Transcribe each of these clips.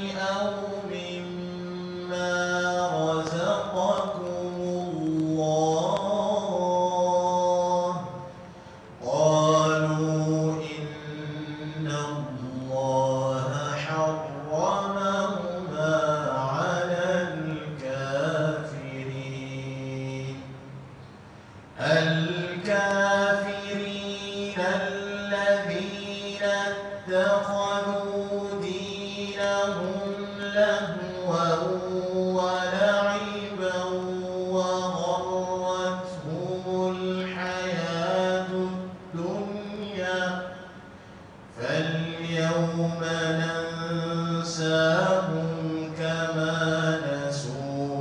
أو مما رزقكم الله قالوا إن الله حرمهما على الكافرين الذين اتخذوا دينهم لهوا ولعبا وغرتهم الحياة الدنيا فاليوم ننساهم كما نسوا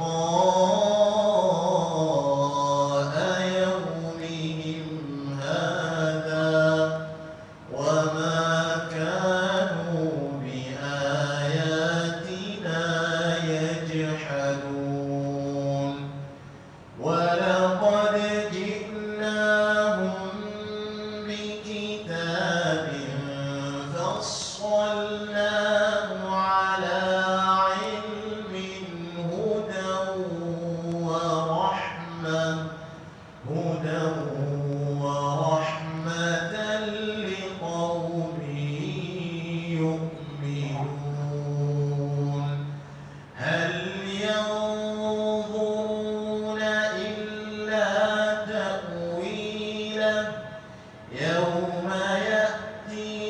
لقاء يومهم هذا وما كانوا بآياتنا يجحدون ولقد جئناهم بكتاب فصلناه على علم هدى ورحمة لقوم يؤمنون هل ينظرون إلا تأويله يوم يأتي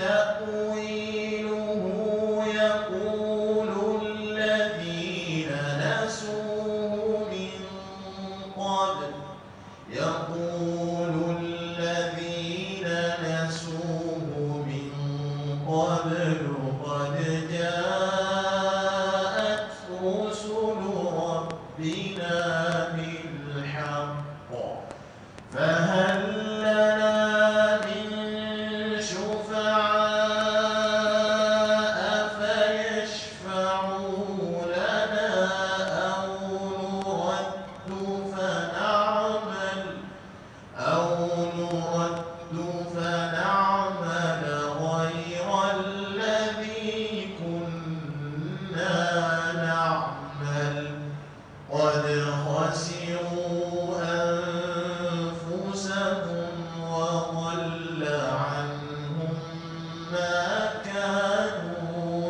تأويله يقول الذين نسوه من قد قد جاءت رسل ربنا بالحق فهل لنا من شفعاء فيشفعوا لنا أو نرد فنعمل غير الذي كنا نعمل قد خسروا أنفسهم وضل عنهم ما كانوا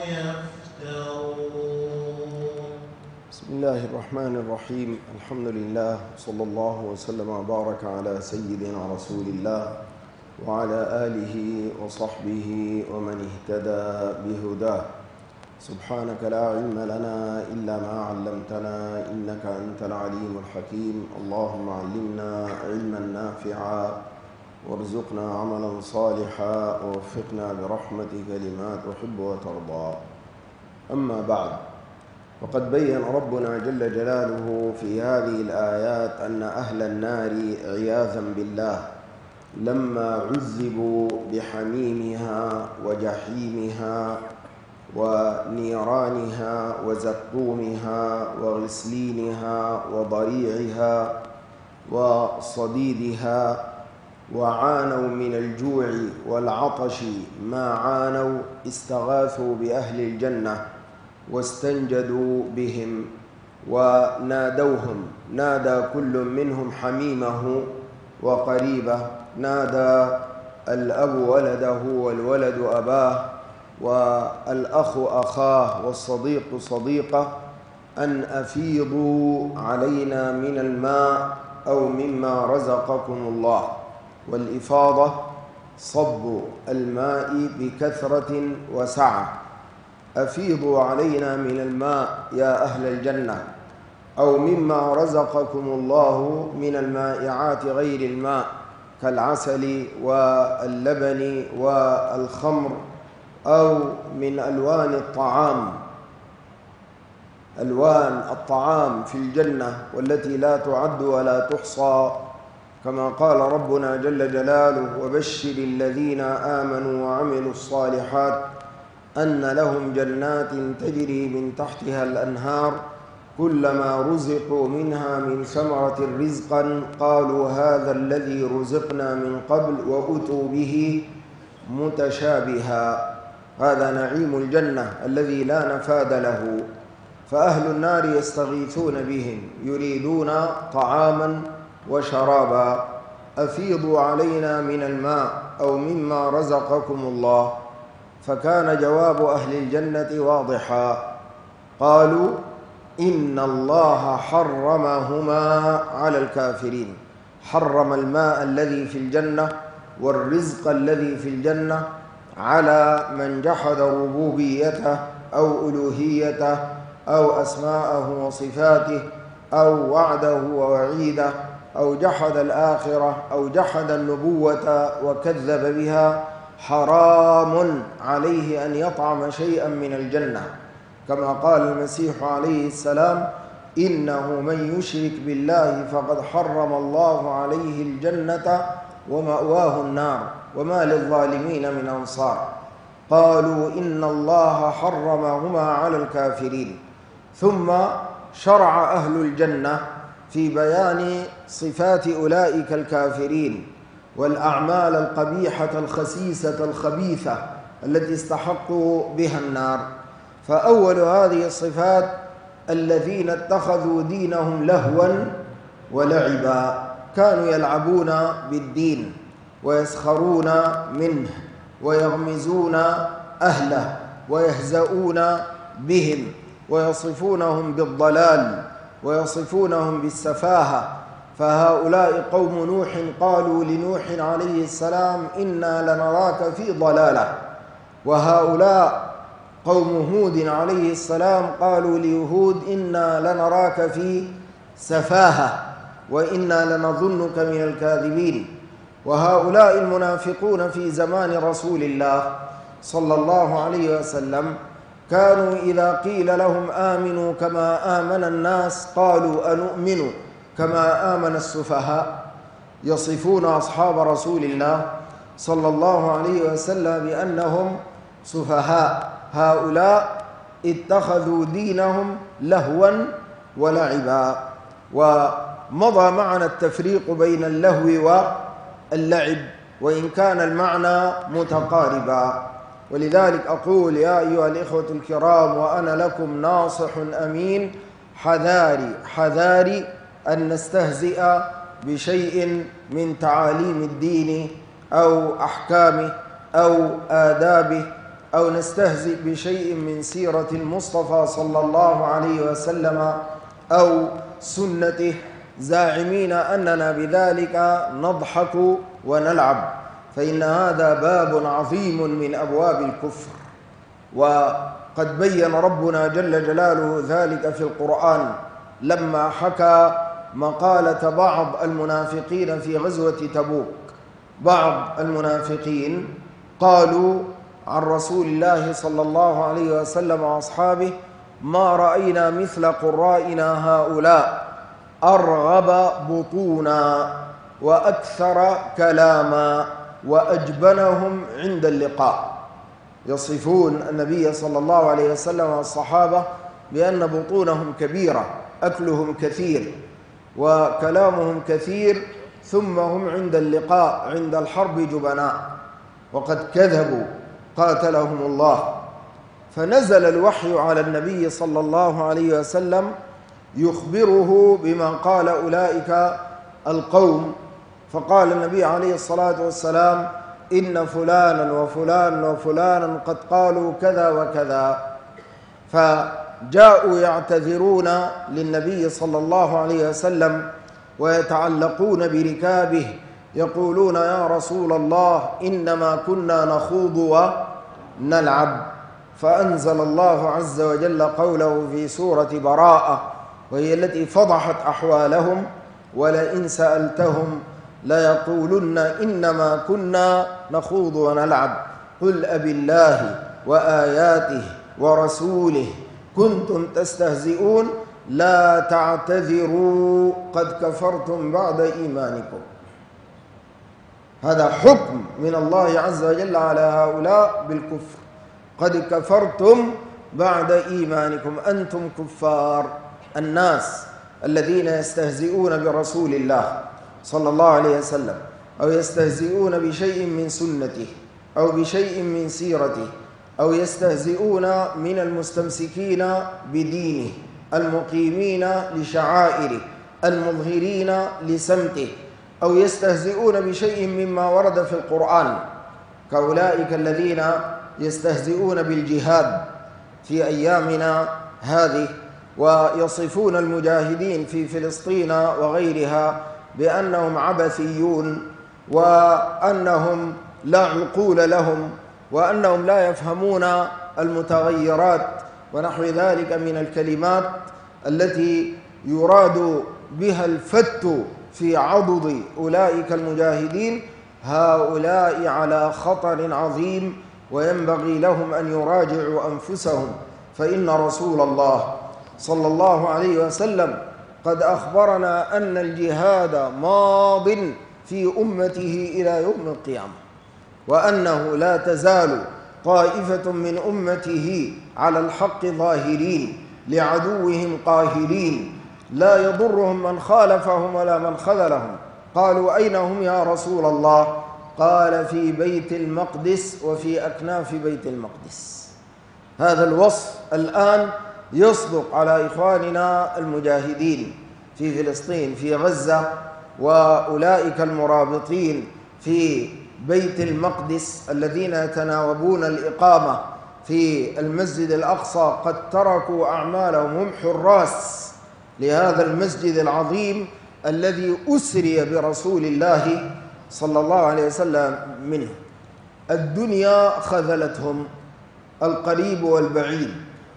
يفترون. بسم الله الرحمن الرحيم. الحمد لله صلى الله وسلم وبارك على سيدنا رسول الله وعلى آله وصحبه ومن اهتدى بهداه. سبحانك لا علم لنا إلا ما علمتنا إنك أنت العليم الحكيم. اللهم علمنا علما نافعا وارزقنا عملا صالحا ووفقنا برحمتك لما تحب وترضى. أما بعد، وقد بين ربنا جل جلاله في هذه الآيات أن أهل النار عياذا بالله لما عذبوا بحميمها وجحيمها ونيرانها وزقومها وغسلينها وضريعها وصديدها وعانوا من الجوع والعطش ما عانوا، استغاثوا بأهل الجنة واستنجدوا بهم ونادوهم. نادى كل منهم حميمه وقريبه، نادى الأب ولده والولد أباه والأخ أخاه والصديق صديقه أن أفيضوا علينا من الماء أو مما رزقكم الله. والإفاضة صب الماء بكثرة وسعة. أفيضوا علينا من الماء يا أهل الجنة أو مما رزقكم الله من المائعات غير الماء كالعسل واللبن والخمر أو من ألوان الطعام. ألوان الطعام في الجنة والتي لا تعد ولا تحصى، كما قال ربنا جل جلاله: وبشر الذين آمنوا وعملوا الصالحات أن لهم جنات تجري من تحتها الأنهار كلما رزقوا منها من ثمرة رزقا قالوا هذا الذي رزقنا من قبل وأتوا به متشابها. هذا نعيم الجنة الذي لا نفاد له. فأهل النار يستغيثون بهم يريدون طعاما وشرابا، أفيضوا علينا من الماء أو مما رزقكم الله. فكان جواب أهل الجنة واضحا، قالوا إن الله حرمهما على الكافرين، حرم الماء الذي في الجنة والرزق الذي في الجنة على من جحد ربوبيته أو ألوهيته أو أسماءه وصفاته أو وعده ووعيده أو جحد الآخرة أو جحد النبوة وكذب بها. حرام عليه أن يطعم شيئا من الجنة، كما قال المسيح عليه السلام: إنه من يشرك بالله فقد حرم الله عليه الجنة ومأواه النار وما للظالمين من أنصار. قالوا إن الله حرمهما على الكافرين. ثم شرع أهل الجنة في بيان صفات أولئك الكافرين والأعمال القبيحة الخسيسة الخبيثة التي استحقوا بها النار. فأول هذه الصفات الذين اتخذوا دينهم لهوا ولعبا، كانوا يلعبون بالدين ويسخرون منه ويغمزون أهله ويهزؤون بهم ويصفونهم بالضلال ويصفونهم بالسفاهة. فهؤلاء قوم نوح قالوا لنوح عليه السلام: إنا لنراك في ضلالة. وهؤلاء قوم هود عليه السلام قالوا ليهود: إنا لنراك في سفاهة وإنا لنظنك من الكاذبين. وهؤلاء المنافقون في زمان رسول الله صلى الله عليه وسلم كانوا إذا قيل لهم آمنوا كما آمن الناس قالوا أنؤمن كما آمن السفهاء، يصفون أصحاب رسول الله صلى الله عليه وسلم بأنهم سفهاء. هؤلاء اتخذوا دينهم لهوا ولعبا. ومضى معنا التفريق بين اللهو واللعب، وإن كان المعنى متقاربا. ولذلك أقول يا أيها الإخوة الكرام وأنا لكم ناصح أمين: حذاري أن نستهزئ بشيء من تعاليم الدين أو أحكامه أو آدابه، أو نستهزئ بشيء من سيرة المصطفى صلى الله عليه وسلم أو سنته، زاعمين أننا بذلك نضحك ونلعب، فإن هذا باب عظيم من أبواب الكفر. وقد بين ربنا جل جلاله ذلك في القرآن لما حكى مقالة بعض المنافقين في غزوة تبوك. بعض المنافقين قالوا عن رسول الله صلى الله عليه وسلم وأصحابه: ما رأينا مثل قرائنا هؤلاء أرغب بطونا وأكثر كلاما وأجبنهم عند اللقاء. يصفون النبي صلى الله عليه وسلم والصحابة بأن بطونهم كبيرة، أكلهم كثير وكلامهم كثير، ثم هم عند اللقاء عند الحرب جبناء، وقد كذبوا قاتلهم الله. فنزل الوحي على النبي صلى الله عليه وسلم يخبره بما قال أولئك القوم. فقال النبي عليه الصلاة والسلام: إن فلانا وفلانا وفلانا قد قالوا كذا وكذا. فجاءوا يعتذرون للنبي صلى الله عليه وسلم ويتعلقون بركابه يقولون: يا رسول الله إنما كنا نخوض ونلعب. فأنزل الله عز وجل قوله في سورة براءة، وهي التي فضحت أحوالهم: ولئن سألتهم ليقولن إنما كنا نخوض ونلعب قل أبالله وآياته ورسوله كنتم تستهزئون لا تعتذروا قد كفرتم بعد إيمانكم. هذا حكم من الله عز وجل على هؤلاء بالكفر: قد كفرتم بعد إيمانكم، أنتم كفار. الناس الذين يستهزئون برسول الله صلى الله عليه وسلم أو يستهزئون بشيء من سنته أو بشيء من سيرته أو يستهزئون من المستمسكين بدينه المقيمين لشعائره المظهرين لسمته، أو يستهزئون بشيء مما ورد في القرآن كأولئك الذين يستهزئون بالجهاد في أيامنا هذه، ويصفون المجاهدين في فلسطين وغيرها بأنهم عبثيون، وأنهم لا عقول لهم، وأنهم لا يفهمون المتغيرات ونحو ذلك من الكلمات التي يراد بها الفت في عضد أولئك المجاهدين. هؤلاء على خطر عظيم، وينبغي لهم أن يراجعوا أنفسهم، فإن رسول الله صلى الله عليه وسلم قد أخبرنا أن الجهاد ماض في أمته إلى يوم القيامة، وأنه لا تزال طائفة من أمته على الحق ظاهرين لعدوهم قاهرين، لا يضرهم من خالفهم ولا من خذلهم. قالوا أين هم يا رسول الله؟ قال في بيت المقدس وفي أكناف بيت المقدس. هذا الوصف الآن يصدق على إخواننا المجاهدين في فلسطين في غزة، وأولئك المرابطين في بيت المقدس الذين يتناوبون الإقامة في المسجد الأقصى قد تركوا أعمالهم، هم حراس لهذا المسجد العظيم الذي أسري برسول الله صلى الله عليه وسلم منه. الدنيا خذلتهم القريب والبعيد،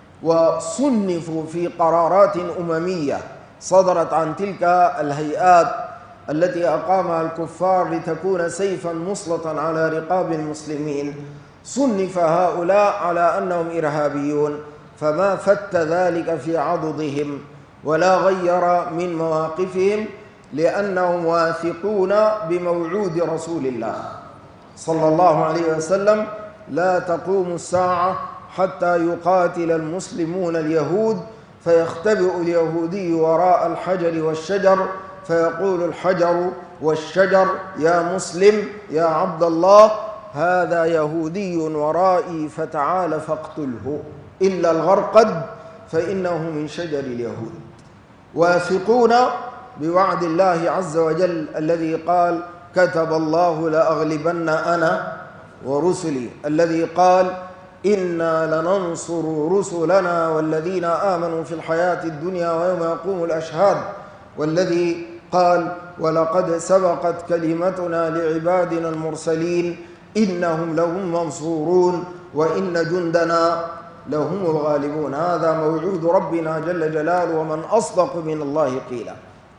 وصنفوا في قرارات أممية صدرت عن تلك الهيئات التي أقامها الكفار لتكون سيفا مسلطا على رقاب المسلمين. صنف هؤلاء على أنهم إرهابيون، فما فت ذلك في عضدهم ولا غير من مواقفهم، لأنهم واثقون بموعود رسول الله صلى الله عليه وسلم: لا تقوم الساعة حتى يقاتل المسلمون اليهود، فيختبئ اليهودي وراء الحجر والشجر، فيقول الحجر والشجر: يا مسلم يا عبد الله، هذا يهودي ورائي فتعال فاقتله، إلا الغرقد فإنه من شجر اليهود. واثقون بوعد الله عز وجل الذي قال: كتب الله لأغلبن أنا ورسلي، الذي قال: إنا لننصر رسلنا والذين آمنوا في الحياة الدنيا ويوم يقوم الأشهاد، والذي قال: ولقد سبقت كلمتنا لعبادنا المرسلين إنهم لهم منصورون وإن جندنا لهم الغالبون. هذا موعود ربنا جل جلاله، ومن أصدق من الله قيلا.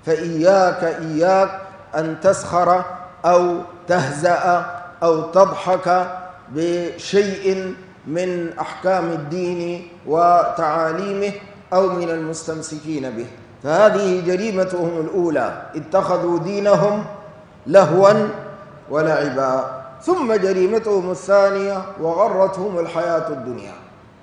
فإياك أن تسخر أو تهزأ أو تضحك بشيء من أحكام الدين وتعاليمه أو من المستمسكين به، فهذه جريمتهم الأولى: اتخذوا دينهم لهوا ولعبا. ثم جريمتهم الثانية: وغرتهم الحياة الدنيا.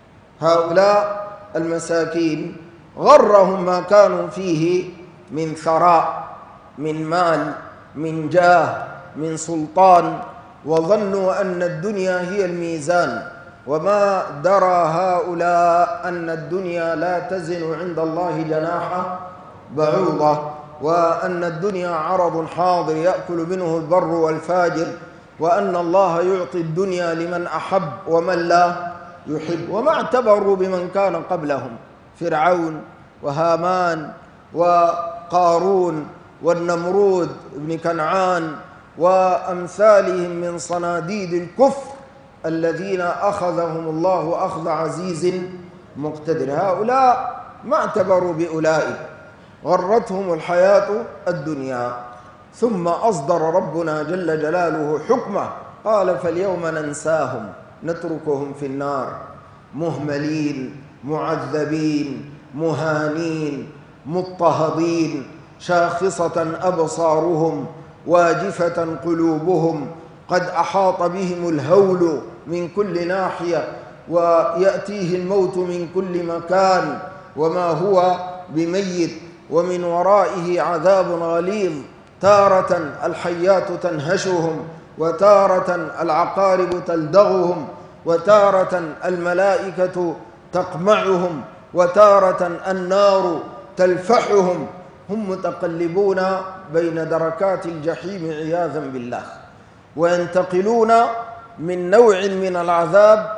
هؤلاء المساكين غرهم ما كانوا فيه من ثراء، من مال، من جاه، من سلطان، وظنوا أن الدنيا هي الميزان، وما درى هؤلاء أن الدنيا لا تزن عند الله جناح بعوضة، وأن الدنيا عرض حاضر يأكل منه البر والفاجر، وأن الله يعطي الدنيا لمن أحب ومن لا يحب. وما اعتبروا بمن كان قبلهم: فرعون وهامان وقارون والنمرود بن كنعان وأمثالهم من صناديد الكفر الذين أخذهم الله أخذ عزيز مقتدر. هؤلاء ما اعتبروا بأولئك، غرتهم الحياة الدنيا. ثم أصدر ربنا جل جلاله حكمه، قال: فاليوم ننساهم نتركهم في النار مهملين معذبين مهانين مضطهدين، شاخصة أبصارهم واجفة قلوبهم، قد أحاط بهم الهول من كل ناحية، ويأتيه الموت من كل مكان وما هو بميت، ومن ورائه عذاب غليظ. تارة الحيات تنهشهم، وتارة العقارب تلدغهم، وتارة الملائكة تقمعهم، وتارة النار تلفحهم. هم متقلبون بين دركات الجحيم عياذا بالله، وينتقلون من نوع من العذاب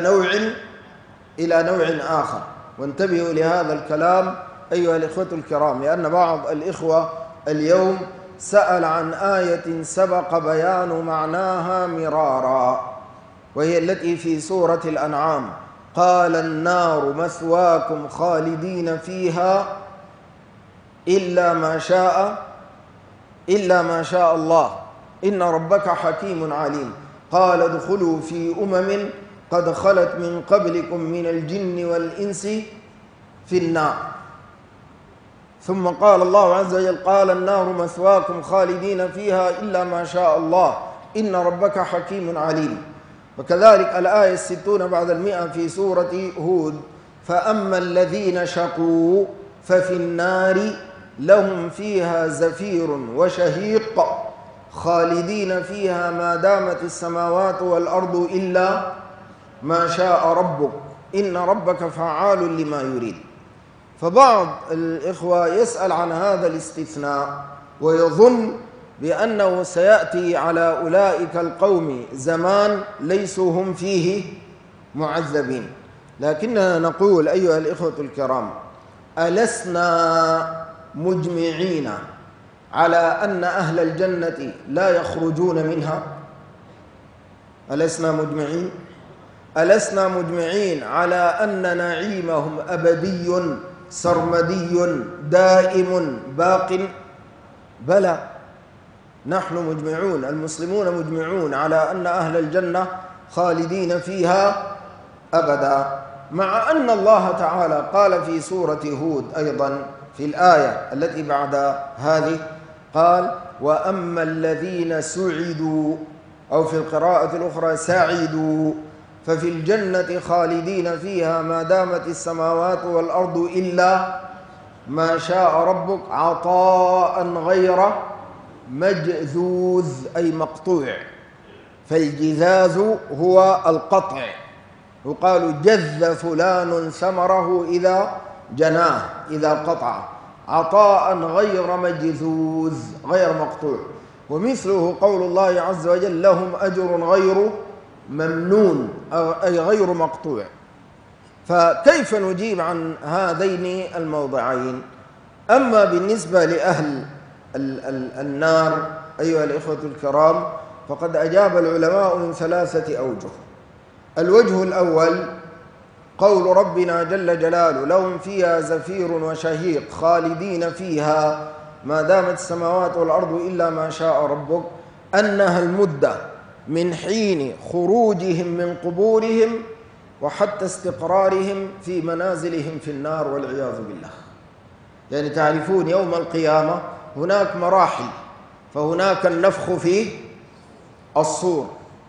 إلى نوع آخر. وانتبهوا لهذا الكلام أيها الإخوة الكرام، لأن بعض الإخوة اليوم سأل عن آية سبق بيان معناها مرارا، وهي التي في سورة الأنعام: قال النار مثواكم خالدين فيها إلا ما شاء الله إن ربك حكيم عليم. قال ادخلوا في أمم قد خلت من قبلكم من الجن والإنس في النار. ثم قال الله عز وجل: قال النار مثواكم خالدين فيها إلا ما شاء الله إن ربك حكيم عليم. وكذلك الآية 60 بعد 100 في سورة هود: فأما الذين شقوا ففي النار لهم فيها زفير وشهيق خالدين فيها ما دامت السماوات والأرض إلا ما شاء ربك إن ربك فعال لما يريد. فبعض الإخوة يسأل عن هذا الاستثناء ويظن بأنه سيأتي على أولئك القوم زمان ليسوا هم فيه معذبين. لكننا نقول أيها الإخوة الكرام: ألسنا مجمعين على أن أهل الجنة لا يخرجون منها؟ ألسنا مجمعين على أن نعيمهم أبدي سرمدي دائم باق؟ بلى، نحن مجمعون، المسلمون مجمعون على أن أهل الجنة خالدين فيها أبدا، مع أن الله تعالى قال في سورة هود أيضا في الآية التي بعد هذه، قال: وأما الذين سعدوا، أو في القراءة الأخرى سعدوا، ففي الجنة خالدين فيها ما دامت السماوات والأرض إلا ما شاء ربك عطاء غير مجذوذ، أي مقطوع. فالجذاذ هو القطع، يقال جذ فلان ثمره إذا جناه، إذا قطع. عطاء غير مجذوذ، غير مقطوع. ومثله قول الله عز وجل: لهم أجر غير ممنون، أي غير مقطوع. فكيف نجيب عن هذين الموضعين؟ أما بالنسبة لأهل النار أيها الإخوة الكرام، فقد أجاب العلماء من 3 أوجه. الوجه الأول قول ربنا جل جلاله: لهم فيها زفير وشهيق خالدين فيها ما دامت السماوات والأرض إلا ما شاء ربك، أنها المدة من حين خروجهم من قبورهم وحتى استقرارهم في منازلهم في النار والعياذ بالله. يعني تعرفون يوم القيامة هناك مراحل، فهناك النفخ في الصور،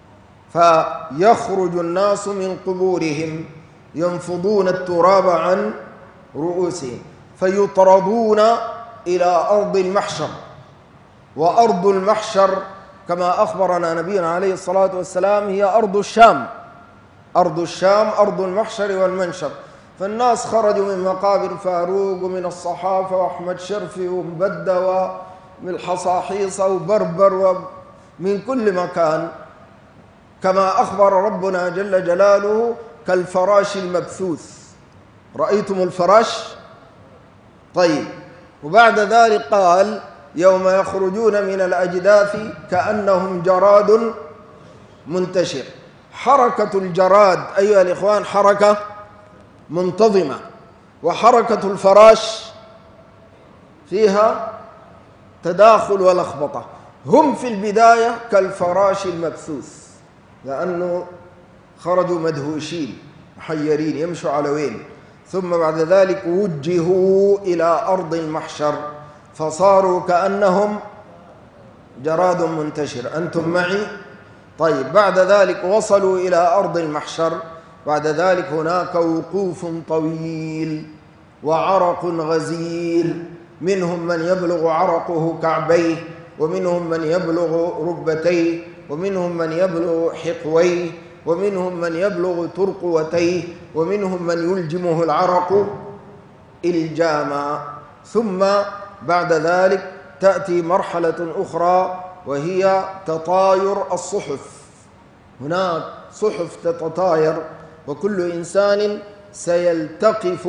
فيخرج الناس من قبورهم ينفضون التراب عن رؤوسهم فيطردون إلى أرض المحشر. وأرض المحشر كما أخبرنا نبينا عليه الصلاة والسلام هي أرض الشام، أرض المحشر والمنشر. فالناس خرجوا من مقابر فاروق ومن الصحافة وأحمد شرفي ومبدة ومن الحصاحيصة وبربر ومن كل مكان، كما أخبر ربنا جل جلاله: كالفراش المبثوث. رأيتم الفراش؟ طيب. وبعد ذلك قال: يوم يخرجون من الأجداث كأنهم جراد منتشر. حركة الجراد أيها الإخوان حركة منتظمة، وحركة الفراش فيها تداخل ولخبطة. هم في البداية كالفراش المبثوث، لأنه خرجوا مدهوشين محيرين يمشوا على وين. ثم بعد ذلك وجهوا إلى أرض المحشر فصاروا كأنهم جراد منتشر. أنتم معي؟ طيب. بعد ذلك وصلوا إلى أرض المحشر، بعد ذلك هناك وقوف طويل وعرق غزير، منهم من يبلغ عرقه كعبيه، ومنهم من يبلغ ركبتيه، ومنهم من يبلغ حقويه، ومنهم من يبلغ ترقوتيه، ومنهم من يلجمه العرق إلجاما. ثم بعد ذلك تأتي مرحلة أخرى وهي تطاير الصحف. هناك صحف تتطاير، وكل إنسان سيلتقف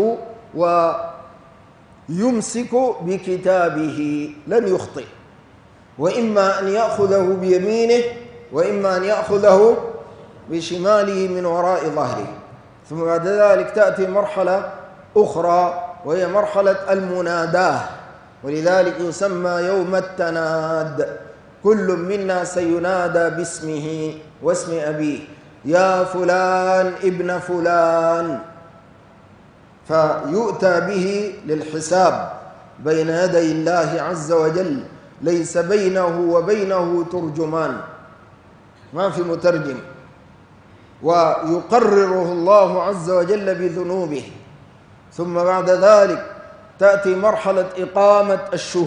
ويمسك بكتابه لن يخطئ، وإما أن يأخذه بيمينه وإما أن يأخذه بشماله من وراء ظهره. ثم بعد ذلك تأتي مرحلة أخرى وهي مرحلة المناداة، ولذلك يسمى يوم التناد. كل منا سينادى باسمه واسم أبيه، يا فلان ابن فلان، فيؤتى به للحساب بين يدي الله عز وجل، ليس بينه وبينه ترجمان، ما في مترجم، ويقرره الله عز وجل بذنوبه. ثم بعد ذلك تأتي مرحلة إقامة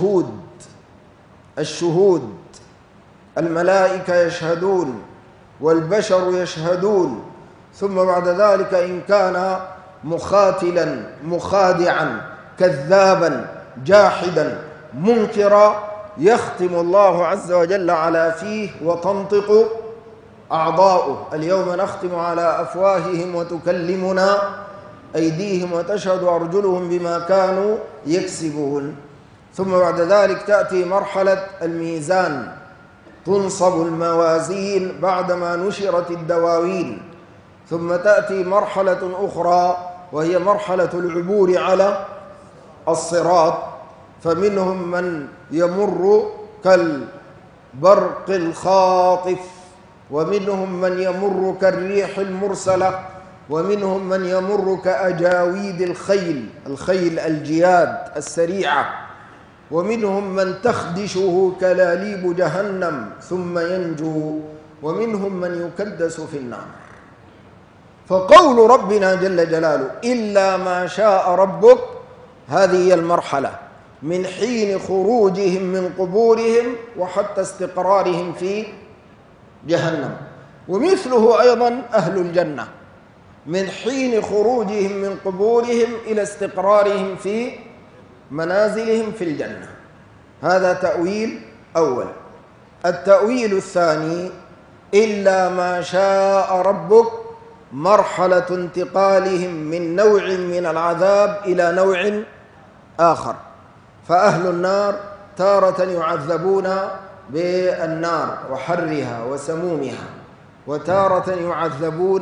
الشهود، الملائكة يشهدون والبشر يشهدون. ثم بعد ذلك إن كان مخاتلا مخادعا كذابا جاحدا منكرا يختم الله عز وجل على فيه وتنطق أعضاؤه. اليوم نختم على أفواههم وتكلمنا أيديهم وتشهد أرجلهم بما كانوا يكسبون. ثم بعد ذلك تأتي مرحلة الميزان، تنصب الموازين بعدما نشرت الدواوين. ثم تأتي مرحلة أخرى وهي مرحلة العبور على الصراط، فمنهم من يمر كالبرق الخاطف، ومنهم من يمر كالريح المرسلة، ومنهم من يمر كأجاويد الخيل الجياد السريعة، ومنهم من تخدشه كلاليب جهنم ثم ينجو، ومنهم من يكدس في النار. فقول ربنا جل جلاله إلا ما شاء ربك، هذه هي المرحلة من حين خروجهم من قبورهم وحتى استقرارهم في جهنم. ومثله أيضا أهل الجنة من حين خروجهم من قبورهم إلى استقرارهم في منازلهم في الجنة. هذا تأويل أول. التأويل الثاني إلا ما شاء ربك، مرحلة انتقالهم من نوع من العذاب إلى نوع آخر. فأهل النار تارة يعذبون بالنار وحرها وسمومها، وتارة يعذبون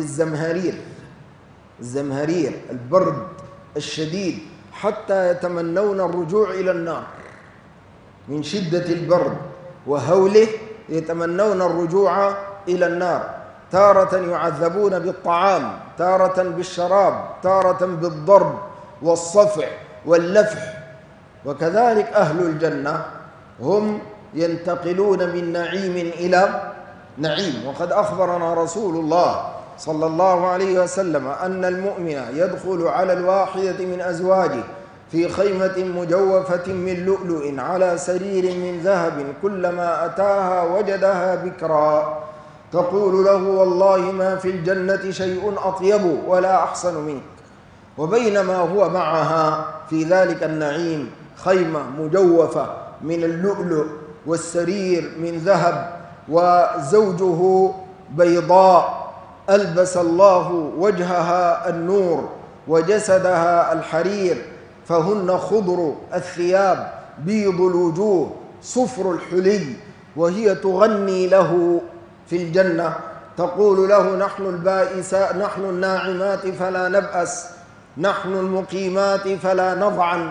بالزمهرير البرد الشديد حتى يتمنون الرجوع إلى النار من شدة البرد وهوله، يتمنون الرجوع إلى النار. تارة يعذبون بالطعام، تارة بالشراب، تارة بالضرب والصفع واللفح. وكذلك أهل الجنة هم ينتقلون من نعيم إلى نعيم. وقد أخبرنا رسول الله صلى الله عليه وسلم أن المؤمن يدخل على الواحدة من أزواجه في خيمة مجوفة من لؤلؤ على سرير من ذهب، كلما أتاها وجدها بكرا، تقول له والله ما في الجنة شيء أطيب ولا أحسن منك. وبينما هو معها في ذلك النعيم خيمة مجوفة من اللؤلؤ والسرير من ذهب، وزوجه بيضاء ألبس الله وجهها النور وجسدها الحرير، فهن خضر الثياب بيض الوجوه صفر الحلي، وهي تغني له في الجنة تقول له نحن البائسات، نحن الناعمات فلا نبأس، نحن المقيمات فلا نضعن،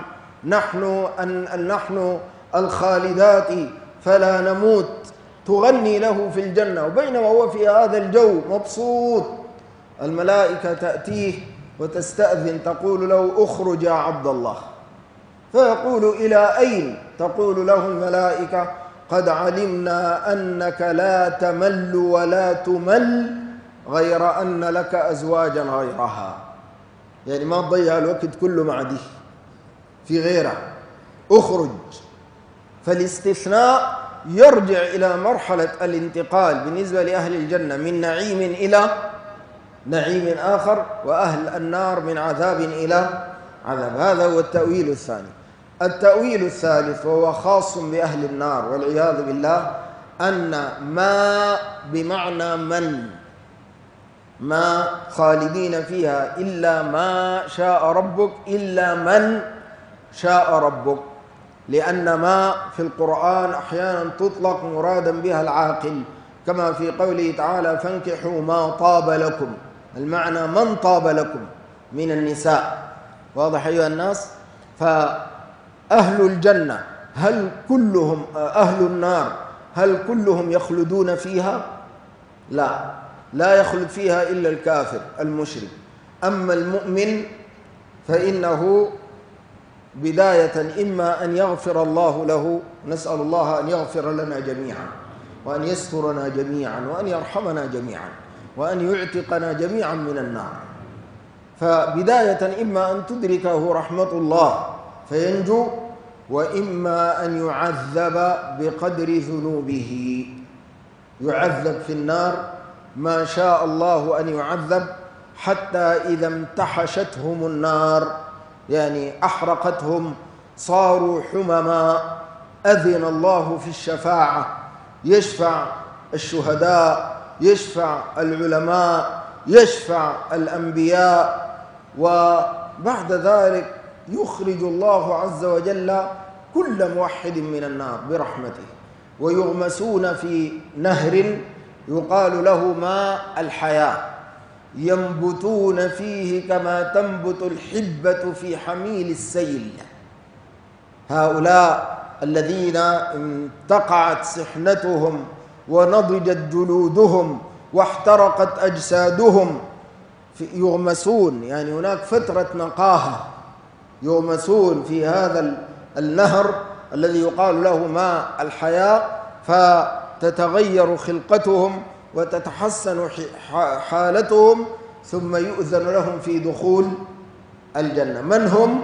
نحن الخالدات فلا نموت. تغني له في الجنة، وبينما هو في هذا الجو مبسوط الملائكة تأتيه وتستأذن تقول له اخرج يا عبد الله، فيقول إلى أين؟ تقول له الملائكة قد علمنا أنك لا تمل ولا تمل، غير أن لك أزواجا غيرها، يعني ما تضيع الوقت كله مع دي، في غيرها، اخرج. فالاستثناء يرجع إلى مرحلة الانتقال بالنسبة لأهل الجنة من نعيم إلى نعيم آخر، وأهل النار من عذاب إلى عذاب. هذا هو التأويل الثاني. التأويل الثالث وهو خاص بأهل النار والعياذ بالله، أن ما بمعنى من، ما خالدين فيها إلا ما شاء ربك، إلا من شاء ربك، لأن ما في القرآن أحيانا تطلق مرادا بها العاقل، كما في قوله تعالى فانكحوا ما طاب لكم، المعنى من طاب لكم من النساء. واضح أيها الناس؟ فأهل الجنة هل كلهم، أهل النار هل كلهم يخلدون فيها؟ لا يخلد فيها إلا الكافر المشرك. أما المؤمن فإنه بداية إما أن يغفر الله له، نسأل الله أن يغفر لنا جميعا وأن يسترنا جميعا وأن يرحمنا جميعا وأن يعتقنا جميعا من النار. فبداية إما أن تدركه رحمة الله فينجو، وإما أن يعذب بقدر ذنوبه، يعذب في النار ما شاء الله أن يعذب، حتى إذا امتحشتهم النار، يعني أحرقتهم صاروا حمما، أذن الله في الشفاعة، يشفع الشهداء، يشفع العلماء، يشفع الأنبياء، وبعد ذلك يخرج الله عز وجل كل موحد من النار برحمته، ويغمسون في نهر يقال له ماء الحياة، ينبتون فيه كما تنبت الحبة في حميل السيل. هؤلاء الذين انتقعت سحنتهم ونضجت جلودهم واحترقت أجسادهم يغمسون، يعني هناك فترة نقاهة، يغمسون في هذا النهر الذي يقال له ماء الحياة، فتتغير خلقتهم وتتحسن حالتهم، ثم يؤذن لهم في دخول الجنة. من هم؟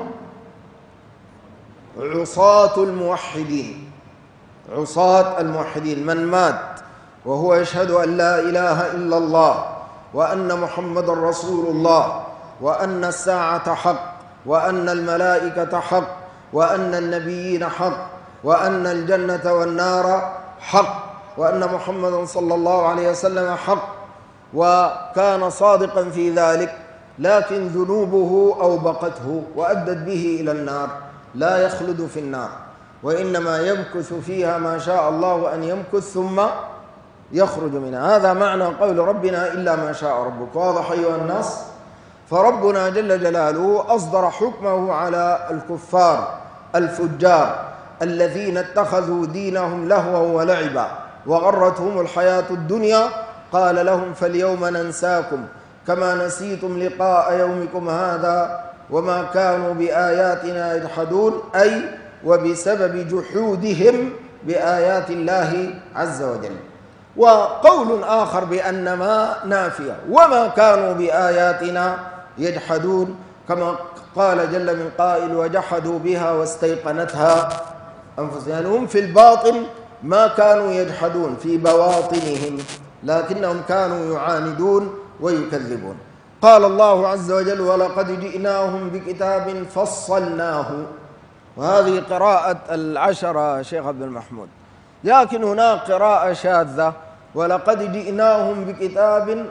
عصاة الموحدين، عصاة الموحدين، من مات وهو يشهد أن لا إله إلا الله وأن محمد رسول الله وأن الساعة حق وأن الملائكة حق وأن النبيين حق وأن الجنة والنار حق وأن محمدا صلى الله عليه وسلم حق، وكان صادقا في ذلك، لكن ذنوبه أوبقته وأدت به إلى النار، لا يخلد في النار، وإنما يمكث فيها ما شاء الله أن يمكث ثم يخرج منها. هذا معنى قول ربنا إلا ما شاء ربك. واضح أيها الناس؟ فربنا جل جلاله أصدر حكمه على الكفار الفجار الذين اتخذوا دينهم لهوا ولعبا وغرتهم الحياة الدنيا، قال لهم فاليوم ننساكم كما نسيتم لقاء يومكم هذا وما كانوا بآياتنا يجحدون، أي وبسبب جحودهم بآيات الله عز وجل. وقول آخر بأن ما نافية وما كانوا بآياتنا يجحدون، كما قال جل من قائل وجحدوا بها واستيقنتها أنفسهم، يعني هم في الباطن ما كانوا يجحدون في بواطنهم، لكنهم كانوا يعاندون ويكذبون. قال الله عز وجل ولقد جئناهم بكتاب فصلناه، وهذه قراءة العشرة شيخ عبد المحمود، لكن هناك قراءة شاذة ولقد جئناهم بكتاب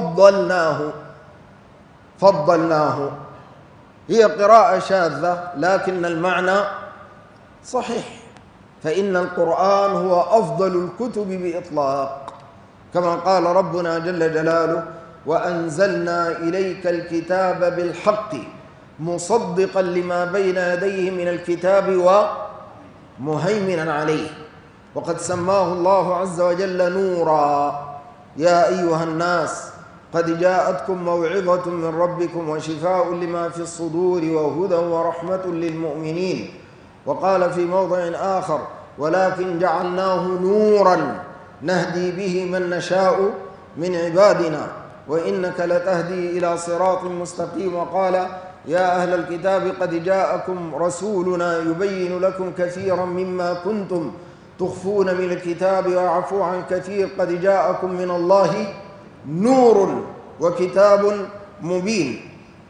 فضلناه، هي قراءة شاذة لكن المعنى صحيح، فإن القرآن هو أفضل الكتب بإطلاق، كما قال ربنا جل جلاله وأنزلنا إليك الكتاب بالحق مصدقا لما بين يديه من الكتاب ومهيمنا عليه، وقد سماه الله عز وجل نورا. يا أيها الناس قد جاءتكم موعظة من ربكم وشفاء لما في الصدور وهدى ورحمة للمؤمنين. وقال في موضع آخر ولكن جعلناه نورا نهدي به من نشاء من عبادنا وإنك لتهدي إلى صراط مستقيم. وقال يا أهل الكتاب قد جاءكم رسولنا يبين لكم كثيرا مما كنتم تخفون من الكتاب ويعفو عن كثير قد جاءكم من الله نور وكتاب مبين.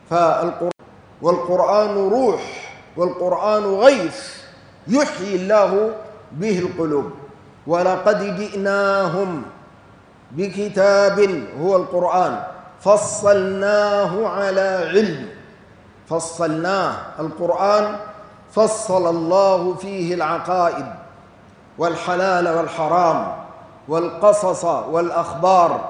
والقرآن روح والقرآن غيث يحيي الله به القلوب. ولقد جئناهم بكتاب هو القرآن فصلناه على علم. فصلناه القرآن فصل الله فيه العقائد والحلال والحرام والقصص والأخبار،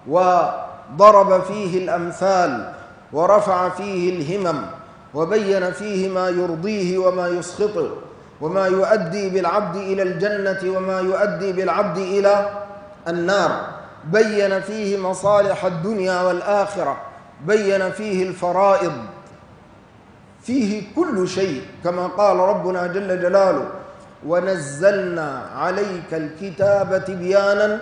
وضرب فيه الأمثال ورفع فيه الهمم، وبين فيه ما يرضيه وما يسخطه، وما يؤدي بالعبد إلى الجنة وما يؤدي بالعبد إلى النار. بين فيه مصالح الدنيا والآخرة، بين فيه الفرائض، فيه كل شيء كما قال ربنا جل جلاله: ونزلنا عليك الكتاب تبيانا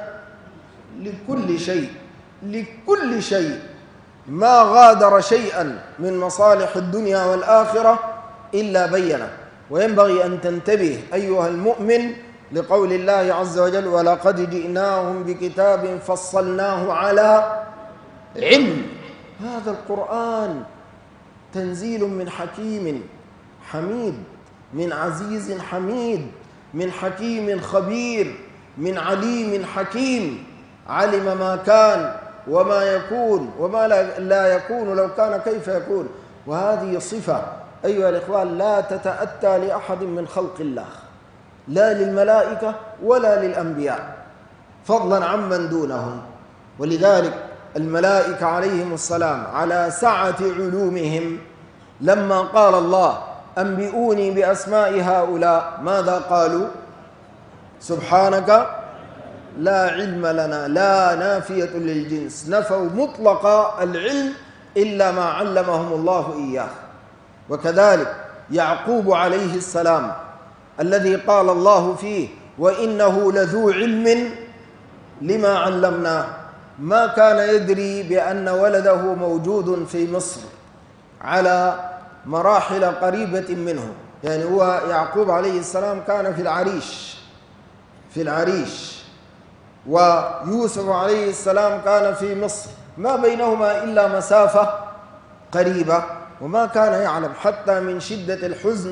لكل شيء. لكل شيء، ما غادر شيئا من مصالح الدنيا والآخرة إلا بينه. وينبغي أن تنتبه أيها المؤمن لقول الله عز وجل: ولقد جئناهم بكتاب فصلناه على علم. هذا القرآن تنزيل من حكيم حميد، من عزيز حميد، من حكيم خبير، من عليم حكيم، علم ما كان وما يكون وما لا يكون لو كان كيف يكون. وهذه صفة أيها الإخوان لا تتأتى لأحد من خلق الله، لا للملائكة ولا للأنبياء، فضلا عمن دونهم. ولذلك الملائكة عليهم السلام على سعة علومهم لما قال الله: أنبئوني بأسماء هؤلاء، ماذا قالوا؟ سبحانك لا علم لنا، لا نافية للجنس، نفوا مطلق العلم إلا ما علمهم الله إياه. وكذلك يعقوب عليه السلام الذي قال الله فيه: وإنه لذو علم لما علمناه، ما كان يدري بأن ولده موجود في مصر على مراحل قريبة منه. يعني هو يعقوب عليه السلام كان في العريش، ويوسف عليه السلام كان في مصر، ما بينهما إلا مسافة قريبة، وما كان يعلم حتى من شدة الحزن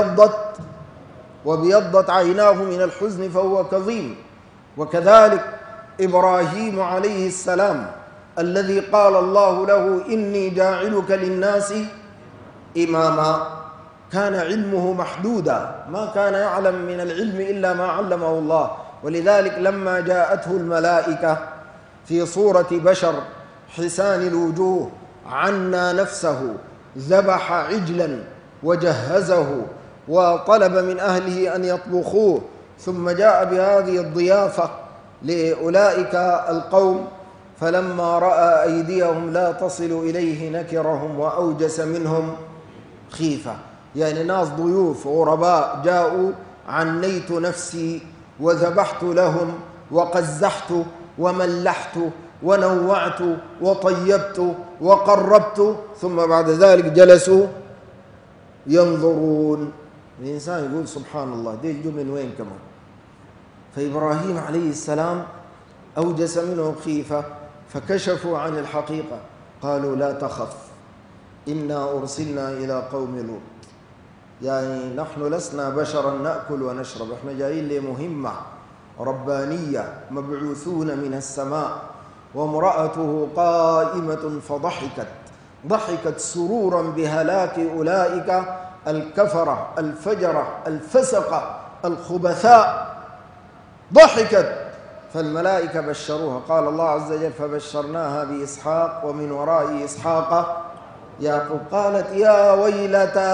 وابيضت عيناه من الحزن فهو كظيم. وكذلك إبراهيم عليه السلام الذي قال الله له: إني جاعلك للناس إماما، كان علمه محدودا، ما كان يعلم من العلم إلا ما علمه الله. ولذلك لما جاءته الملائكة في صورة بشر حسان الوجوه عنى نفسه، ذبح عجلا وجهزه وطلب من أهله أن يطبخوه، ثم جاء بهذه الضيافة لأولئك القوم، فلما رأى أيديهم لا تصل إليه نكرهم وأوجس منهم خيفة. يعني ناس ضيوف غرباء جاءوا، عنيت نفسي وذبحت لهم وقزحت وملحت ونوعت وطيبت وقربت، ثم بعد ذلك جلسوا ينظرون. الإنسان يقول سبحان الله، دي الجو من وين كمان؟ فإبراهيم عليه السلام أوجس منه خيفة، فكشفوا عن الحقيقة، قالوا: لا تخف، إنا أرسلنا إلى قوم لوط. يعني نحن لسنا بشرا نأكل ونشرب، احنا جايين لمهمة ربانية، مبعوثون من السماء. وامرأته قائمة ضحكت سرورا بهلاك أولئك الكفرة الفجرة الفسقة الخبثاء، ضحكت. فالملائكة بشروها، قال الله عز وجل: فبشرناها بإسحاق ومن وراء إسحاق يعقوب. قالت: يا ويلتى.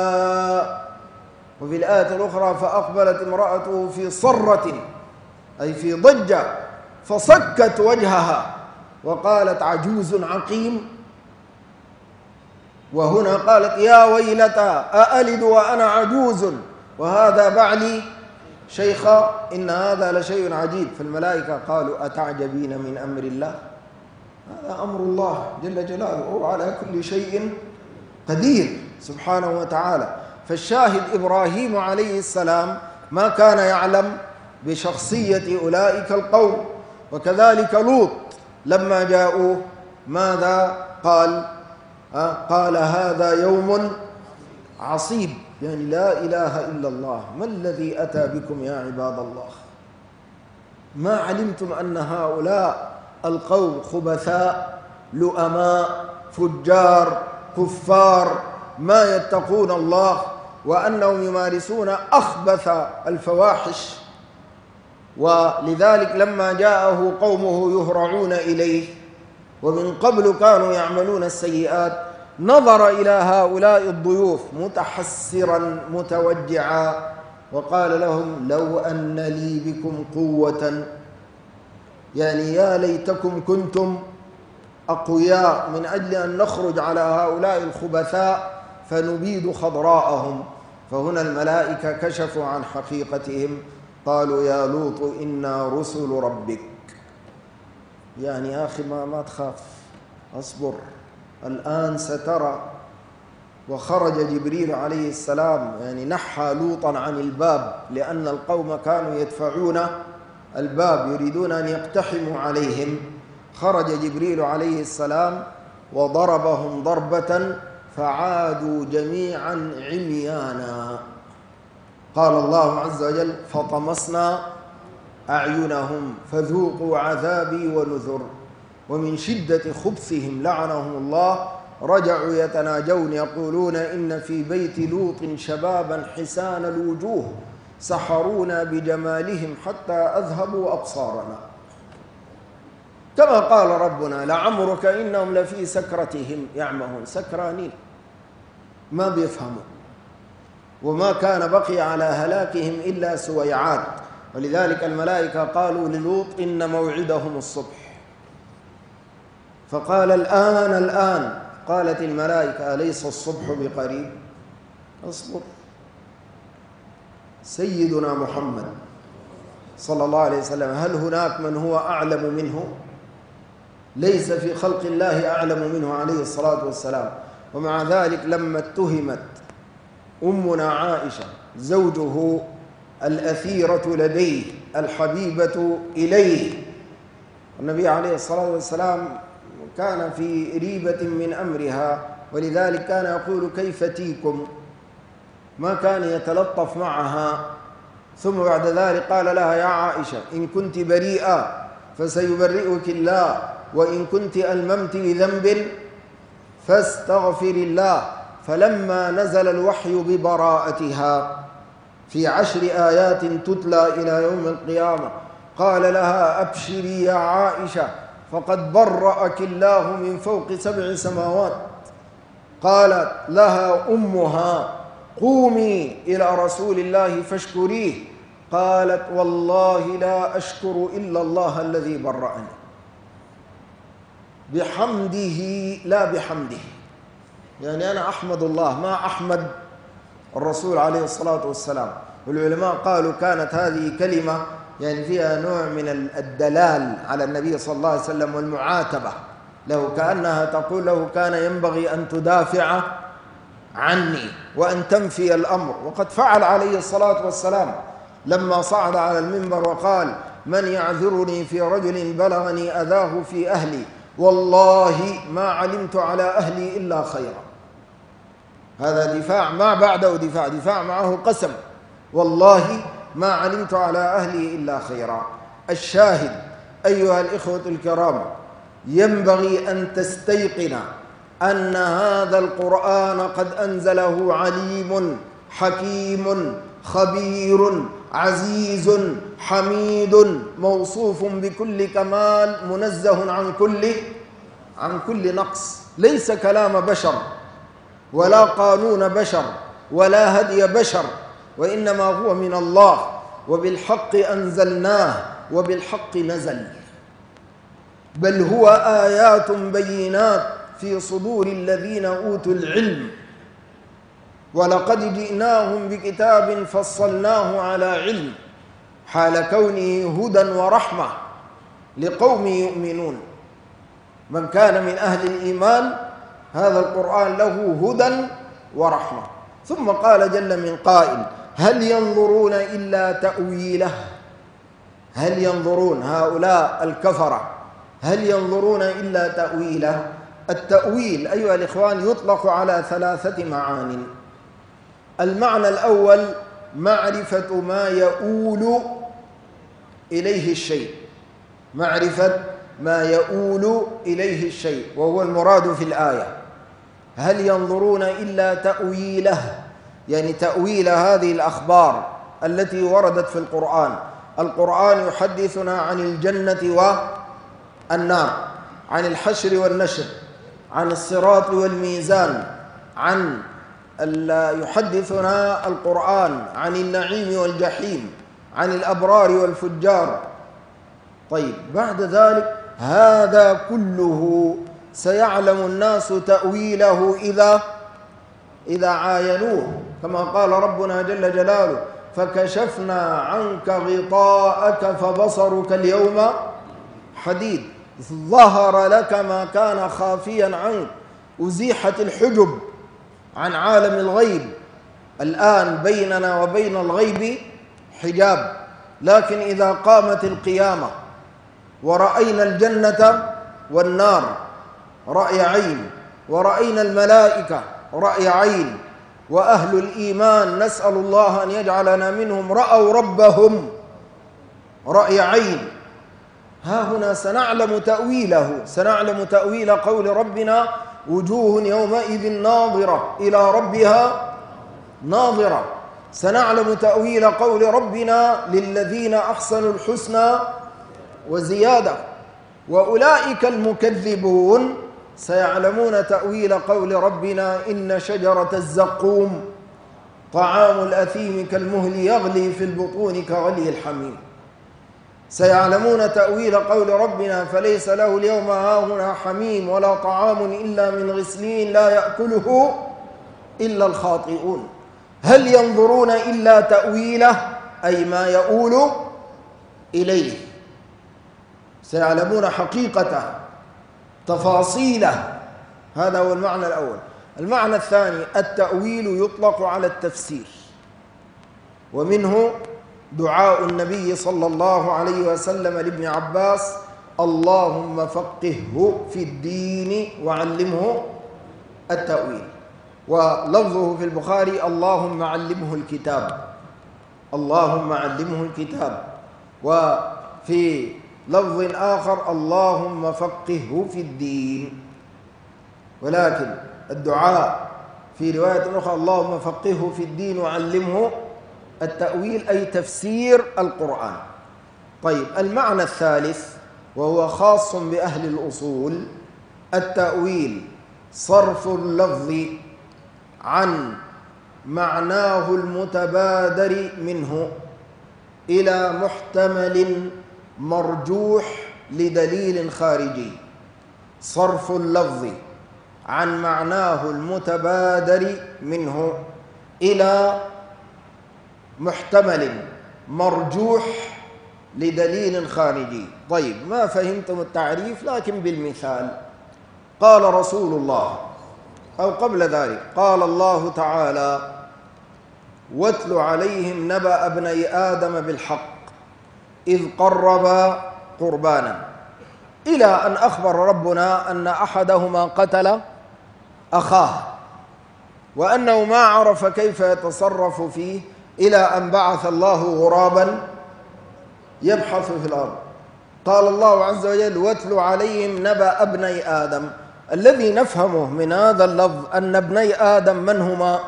وفي الآية الأخرى: فأقبلت امرأته في صرة، أي في ضجة، فصكت وجهها وقالت: عجوز عقيم. وهنا قالت: يا ويلتى أألد وأنا عجوز وهذا بعلي شيخا، إن هذا لشيء عجيب. فالملائكة قالوا: أتعجبين من أمر الله؟ هذا أمر الله جل جلاله، هو على كل شيء قدير سبحانه وتعالى. فالشاهد إبراهيم عليه السلام ما كان يعلم بشخصية أولئك القوم. وكذلك لوط لما جاءوه ماذا قال؟ قال هذا يوم عصيب، يعني لا إله إلا الله، ما الذي أتى بكم يا عباد الله؟ ما علمتم أن هؤلاء القوم خبثاء لؤماء فجار كفار ما يتقون الله، وأنهم يمارسون أخبث الفواحش. ولذلك لما جاءه قومه يهرعون إليه ومن قبل كانوا يعملون السيئات نظر إلى هؤلاء الضيوف متحسرا متوجعا وقال لهم لو أن لي بكم قوة، يعني يا ليتكم كنتم أقوياء من أجل أن نخرج على هؤلاء الخبثاء فنبيد خضراءهم. فهنا الملائكة كشفوا عن حقيقتهم، قالوا يا لوط إنا رسل ربك. يعني يا أخي ما تخاف، أصبر، الآن سترى. وخرج جبريل عليه السلام، يعني نحى لوطا عن الباب لأن القوم كانوا يدفعون الباب يريدون أن يقتحموا عليهم. خرج جبريل عليه السلام وضربهم ضربة فعادوا جميعا عميانا. قال الله عز وجل فطمسنا أعينهم فذوقوا عذابي ونذر. ومن شدة خبثهم لعنهم الله رجعوا يتناجون يقولون إن في بيت لوط شبابا حسان الوجوه سحرونا بجمالهم حتى أذهبوا أبصارنا. كما قال ربنا لعمرك إنهم لفي سكرتهم يعمهون، سكرانين ما بيفهموا، وما كان بقي على هلاكهم إلا سويعات. ولذلك الملائكة قالوا للوط إن موعدهم الصبح، فقال الآن. قالت الملائكة أليس الصبح بقريب؟ اصبر. سيدنا محمد صلى الله عليه وسلم هل هناك من هو أعلم منه؟ ليس في خلق الله أعلم منه عليه الصلاة والسلام. ومع ذلك لما اتهمت أمنا عائشة زوجه الأثيرة لديه الحبيبة إليه، النبي عليه الصلاة والسلام كان في ريبة من أمرها، ولذلك كان يقول كيف تيكم، ما كان يتلطف معها. ثم بعد ذلك قال لها يا عائشة إن كنت بريئة فسيبرئك الله، وإن كنت ألممت لذنب فاستغفر الله. فلما نزل الوحي ببراءتها في 10 آيات تتلى إلى يوم القيامة قال لها أبشري يا عائشة فقد برأك الله من فوق 7 سماوات. قالت لها أمها قومي إلى رسول الله فاشكريه، قالت والله لا أشكر إلا الله الذي برأني، بحمده لا بحمده. يعني أنا أحمد الله ما أحمد الرسول عليه الصلاة والسلام. والعلماء قالوا كانت هذه كلمة يعني فيها نوع من الدلال على النبي صلى الله عليه وسلم والمعاتبة له، كأنها تقول له كان ينبغي أن تدافع عني وأن تنفي الأمر. وقد فعل عليه الصلاة والسلام لما صعد على المنبر وقال من يعذرني في رجل بلغني أذاه في أهلي والله ما علمت على أهلي إلا خيرا. هذا دفاع ما بعده دفاع معه قسم، والله ما علمت على أهلي إلا خيرا. الشاهد أيها الإخوة الكرام ينبغي أن تستيقن أن هذا القرآن قد أنزله عليم حكيم خبير عزيز حميد موصوف بكل كمال منزه عن كل نقص. ليس كلام بشر ولا قانون بشر ولا هدي بشر، وإنما هو من الله، وبالحق أنزلناه وبالحق نزل، بل هو آيات بينات في صدور الذين أوتوا العلم، ولقد جئناهم بكتاب فصلناه على علم حال كونه هدى ورحمة لقوم يؤمنون. من كان من أهل الإيمان هذا القرآن له هدى ورحمة. ثم قال جل من قائل هل ينظرون إلا تأويله هل ينظرون هؤلاء الكفرة هل ينظرون إلا تأويله؟ التأويل أيها الإخوان يطلق على 3 معان. المعنى الأول معرفة ما يؤول إليه الشيء، معرفة ما يؤول إليه الشيء، وهو المراد في الآية. هل ينظرون إلا تأويله، يعني تأويل هذه الأخبار التي وردت في القرآن. القرآن يحدثنا عن الجنة والنار، عن الحشر والنشر، عن الصراط والميزان، يحدثنا القرآن عن النعيم والجحيم، عن الأبرار والفجار. طيب بعد ذلك هذا كله سيعلم الناس تأويله إذا عاينوه، كما قال ربنا جل جلاله: فكشفنا عنك غطاءك فبصرك اليوم حديد. ظهر لك ما كان خافيا عنك، أزيحت الحجب عن عالم الغيب. الآن بيننا وبين الغيب حجاب، لكن إذا قامت القيامة ورأينا الجنة والنار رأي عين، ورأينا الملائكة رأي عين، وأهل الإيمان نسأل الله أن يجعلنا منهم رأوا ربهم رأي عين، ها هنا سنعلم تأويله، سنعلم تأويل قول ربنا: وجوه يومئذ ناظرة إلى ربها ناظرة. سنعلم تأويل قول ربنا: للذين أحسنوا الحسنى وزيادة. وأولئك المكذبون سيعلمون تأويل قول ربنا: إن شجرة الزقوم طعام الأثيم كالمهل يغلي في البطون كغلي الحميم. سيعلمون تأويل قول ربنا: فليس له اليوم هاهنا حميم ولا طعام إلا من غسلين لا يأكله إلا الخاطئون. هل ينظرون إلا تأويله، أي ما يؤول إليه؟ سيعلمون حقيقته، تفاصيله. هذا هو المعنى الأول. المعنى الثاني: التأويل يطلق على التفسير، ومنه دعاء النبي صلى الله عليه وسلم لابن عباس: اللهم فقهه في الدين وعلمه التأويل. ولفظه في البخاري: اللهم علمه الكتاب، اللهم علمه الكتاب. وفي لفظ آخر: اللهم فقهه في الدين. ولكن الدعاء في رواية أخرى: اللهم فقهه في الدين وعلمه التأويل، أي تفسير القرآن. طيب المعنى الثالث وهو خاص بأهل الأصول: التأويل صرف اللفظ عن معناه المتبادر منه إلى محتمل مرجوح لدليل خارجي. صرف اللفظ عن معناه المتبادر منه إلى محتمل مرجوح لدليل خارجي. طيب ما فهمتم التعريف، لكن بالمثال. قال رسول الله، أو قبل ذلك قال الله تعالى: واتل عليهم نبأ ابني آدم بالحق إذ قربا قربانا، إلى أن أخبر ربنا أن أحدهما قتل أخاه، وأنه ما عرف كيف يتصرف فيه، إلى أن بعث الله غرابا يبحث في الأرض. قال الله عز وجل: واتل عليهم نبأ ابني آدم. الذي نفهمه من هذا اللفظ أن ابني آدم من هما؟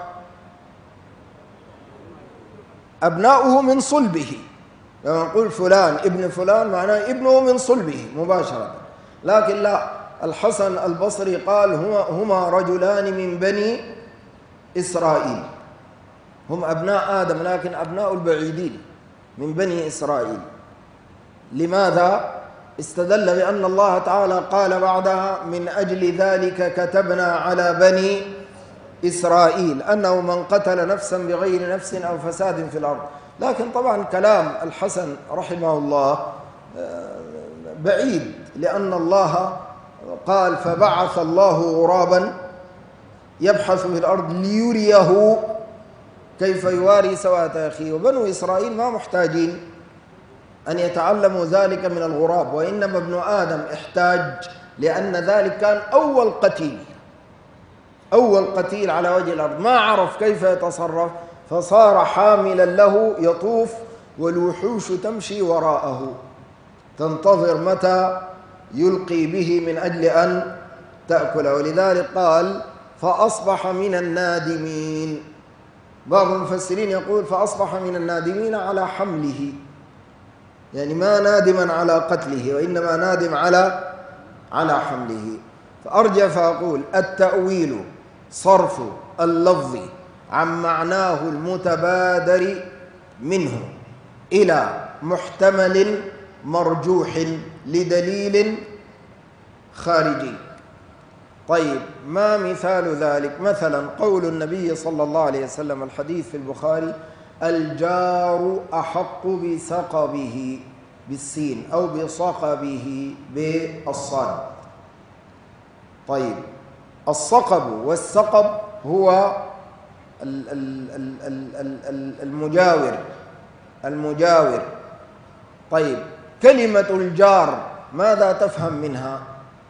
أبناؤه من صلبه. لما نقول فلان ابن فلان معناه ابنه من صلبه مباشرة. لكن لا، الحسن البصري قال: هما رجلان من بني إسرائيل، هم أبناء آدم لكن أبناء البعيدين من بني إسرائيل. لماذا؟ استدل بأن الله تعالى قال بعدها: من أجل ذلك كتبنا على بني إسرائيل أنه من قتل نفسا بغير نفس أو فساد في الأرض. لكن طبعا كلام الحسن رحمه الله بعيد، لأن الله قال: فبعث الله غرابا يبحث في الأرض ليريه كيف يواري سوءة أخيه. وبنو إسرائيل ما محتاجين أن يتعلموا ذلك من الغراب، وإنما ابن آدم احتاج لأن ذلك كان أول قتيل على وجه الأرض، ما عرف كيف يتصرف فصار حاملا له يطوف والوحوش تمشي وراءه تنتظر متى يلقي به من أجل أن تأكله. ولذلك قال فأصبح من النادمين. بعض المفسرين يقول فأصبح من النادمين على حمله، يعني ما نادما على قتله وإنما نادم على حمله. فأرجع فأقول التأويل صرف اللفظ عن معناه المتبادر منه إلى محتمل مرجوح لدليل خارجي. طيب ما مثال ذلك؟ مثلا قول النبي صلى الله عليه وسلم الحديث في البخاري الجار أحق بسقبه بالسين أو بصقبه بالصاد. طيب الصقب والسقب هو المجاور. طيب كلمة الجار ماذا تفهم منها؟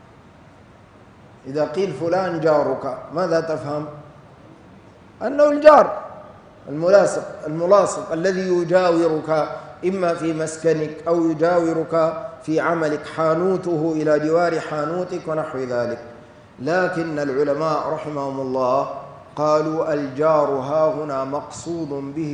إذا قيل فلان جارك ماذا تفهم؟ أنه الجار الملاصق الذي يجاورك إما في مسكنك أو يجاورك في عملك، حانوته إلى جوار حانوتك ونحو ذلك. لكن العلماء رحمهم الله قالوا الجار ها هنا مقصود به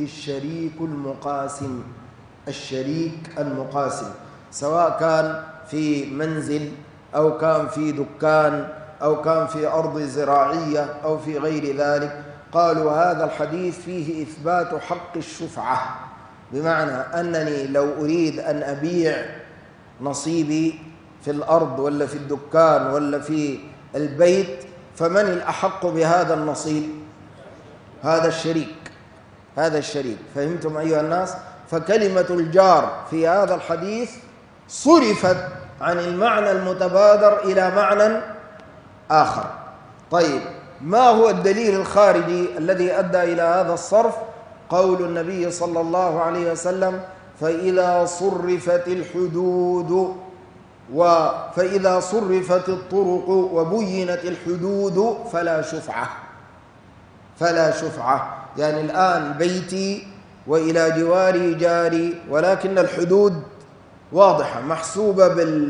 الشريك المقاسم، سواء كان في منزل أو كان في دكان أو كان في أرض زراعية أو في غير ذلك. قالوا هذا الحديث فيه إثبات حق الشفعة، بمعنى أنني لو أريد أن أبيع نصيبي في الأرض ولا في الدكان ولا في البيت، فمن الأحق بهذا النصيب؟ هذا الشريك. فهمتم أيها الناس؟ فكلمة الجار في هذا الحديث صرفت عن المعنى المتبادر إلى معنى آخر. طيب ما هو الدليل الخارجي الذي أدى إلى هذا الصرف؟ قول النبي صلى الله عليه وسلم فإذا صرفت الحدود فإذا صرفت الطرق وبينت الحدود فلا شفعة. يعني الآن بيتي وإلى جواري جاري، ولكن الحدود واضحة محسوبة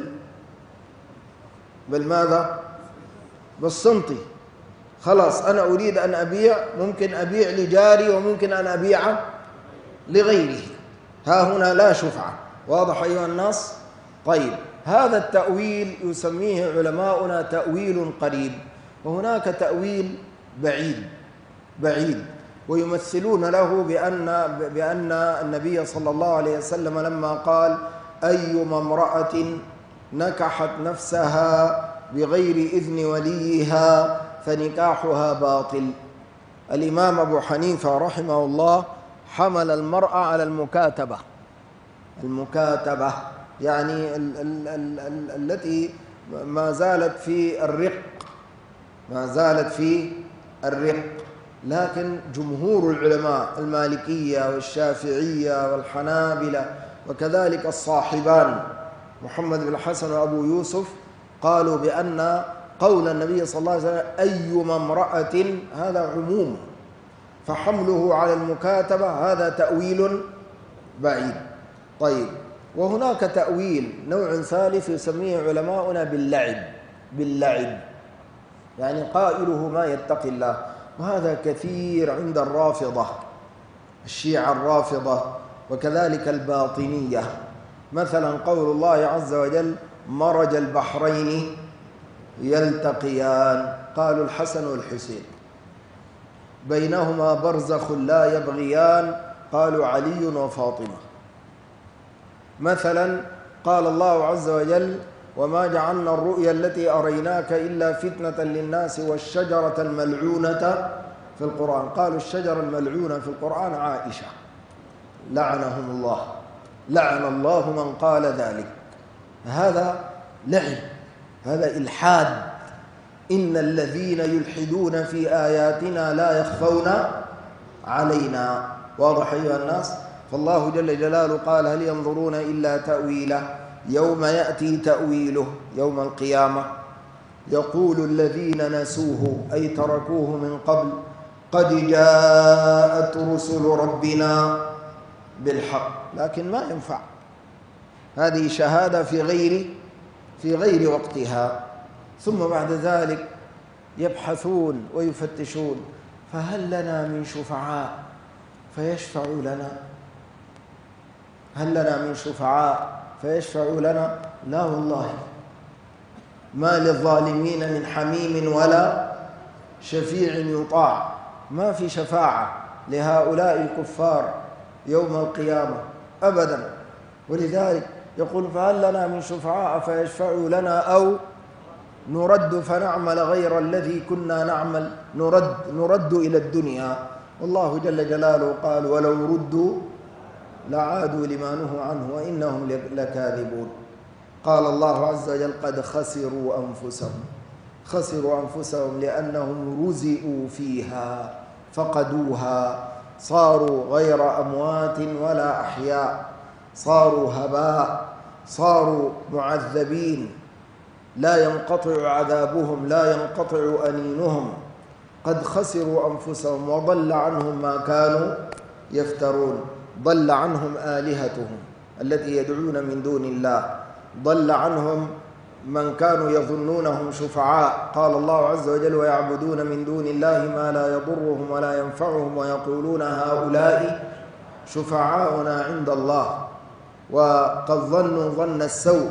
بالماذا؟ بالسنتي. خلاص أنا أريد أن أبيع، ممكن أبيع لجاري وممكن أن أبيع لغيره، ها هنا لا شفعة. واضح أيها الناس؟ طيب هذا التأويل يسميه علماؤنا تأويل قريب، وهناك تأويل بعيد ويمثلون له بأن النبي صلى الله عليه وسلم لما قال أيما امرأة نكحت نفسها بغير إذن وليها فنكاحها باطل. الإمام أبو حنيفة رحمه الله حمل المرأة على المكاتبة يعني التي ما زالت في الرق. لكن جمهور العلماء المالكية والشافعية والحنابلة وكذلك الصاحبان محمد بن الحسن وأبو يوسف قالوا بأن قول النبي صلى الله عليه وسلم أيما امرأة هذا عموم، فحمله على المكاتبة هذا تأويل بعيد. طيب وهناك تأويل نوع ثالث يسميه علماؤنا باللعب، يعني قائله ما يتقي الله، وهذا كثير عند الشيعة الرافضة وكذلك الباطنية. مثلا قول الله عز وجل مرج البحرين يلتقيان، قالوا الحسن والحسين، بينهما برزخ لا يبغيان، قالوا علي وفاطمة. مثلا قال الله عز وجل وما جعلنا الرؤيا التي أريناك إلا فتنة للناس والشجرة الملعونة في القرآن، قالوا الشجرة الملعونة في القرآن عائشة لعن الله من قال ذلك. هذا لعب، هذا إلحاد. إن الذين يلحدون في آياتنا لا يخفون علينا. واضح أيها الناس؟ فالله جل جلاله قال هل ينظرون إلا تأويله يوم يأتي تأويله يوم القيامة يقول الذين نسوه أي تركوه من قبل قد جاءت رسل ربنا بالحق، لكن ما ينفع، هذه شهادة في غير وقتها. ثم بعد ذلك يبحثون ويفتشون فهل لنا من شفعاء فيشفعوا لنا؟ هل لنا من شفعاء فيشفعوا لنا؟ لا والله، ما للظالمين من حميم ولا شفيع يطاع، ما في شفاعة لهؤلاء الكفار يوم القيامة أبدا. ولذلك يقول فهل لنا من شفعاء فيشفعوا لنا أو نرد فنعمل غير الذي كنا نعمل، نرد إلى الدنيا. والله جل جلاله قال ولو ردوا لعادوا لما نهوا عنه وإنهم لكاذبون. قال الله عز وجل قد خسروا أنفسهم لأنهم رزئوا فيها فقدوها، صاروا غير أموات ولا أحياء، صاروا هباء، صاروا معذبين لا ينقطع عذابهم، لا ينقطع أنينهم. قد خسروا أنفسهم وضل عنهم ما كانوا يفترون، ضل عنهم آلهتهم التي يدعون من دون الله، ضل عنهم من كانوا يظنونهم شفعاء. قال الله عز وجل ويعبدون من دون الله ما لا يضرهم ولا ينفعهم ويقولون هؤلاء شفعاؤنا عند الله وقد ظنوا ظن السوء.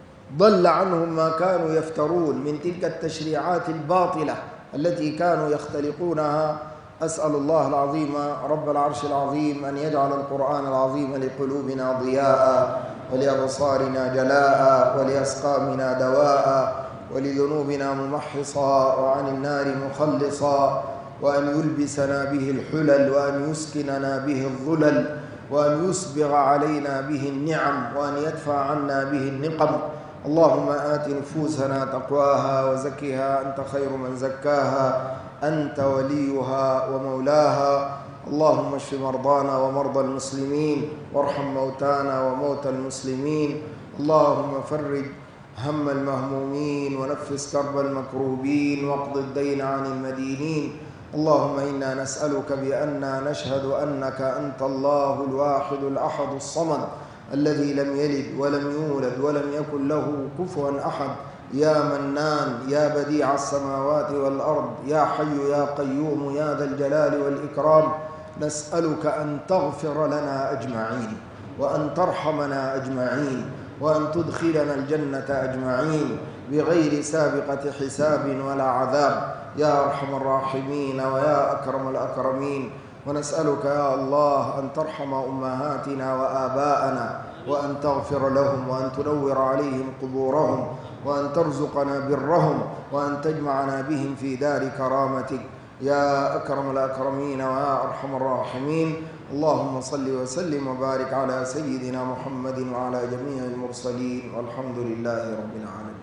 ضل عنهم ما كانوا يفترون من تلك التشريعات الباطلة التي كانوا يختلقونها. أسأل الله العظيم رب العرش العظيم أن يجعل القرآن العظيم لقلوبنا ضياء ولأبصارنا جلاء ولأسقامنا دواء ولذنوبنا ممحصا وعن النار مخلصا، وأن يلبسنا به الحلل وأن يسكننا به الظلل وأن يسبغ علينا به النعم وأن يدفع عنا به النقم. اللهم آت نفوسنا تقواها وزكها أنت خير من زكاها أنت وليها ومولاها. اللهم اشف مرضانا ومرضى المسلمين وارحم موتانا وموتى المسلمين. اللهم فرج هم المهمومين ونفس كرب المكروبين واقض الدين عن المدينين. اللهم إنا نسألك بأننا نشهد أنك أنت الله الواحد الأحد الصمد الذي لم يلد ولم يولد ولم يكن له كفوا أحد، يا منان يا بديع السماوات والأرض يا حي يا قيوم يا ذا الجلال والإكرام. نسألك أن تغفر لنا أجمعين وأن ترحمنا أجمعين وأن تدخلنا الجنة أجمعين بغير سابقة حساب ولا عذاب يا أرحم الراحمين ويا أكرم الأكرمين. ونسألك يا الله أن ترحم أمهاتنا وآباءنا وأن تغفر لهم وأن تنور عليهم قبورهم وأن ترزقنا برهم وأن تجمعنا بهم في دار كرامتك يا أكرم الأكرمين ويا أرحم الراحمين. اللهم صل وسلم وبارك على سيدنا محمد وعلى جميع المرسلين والحمد لله رب العالمين.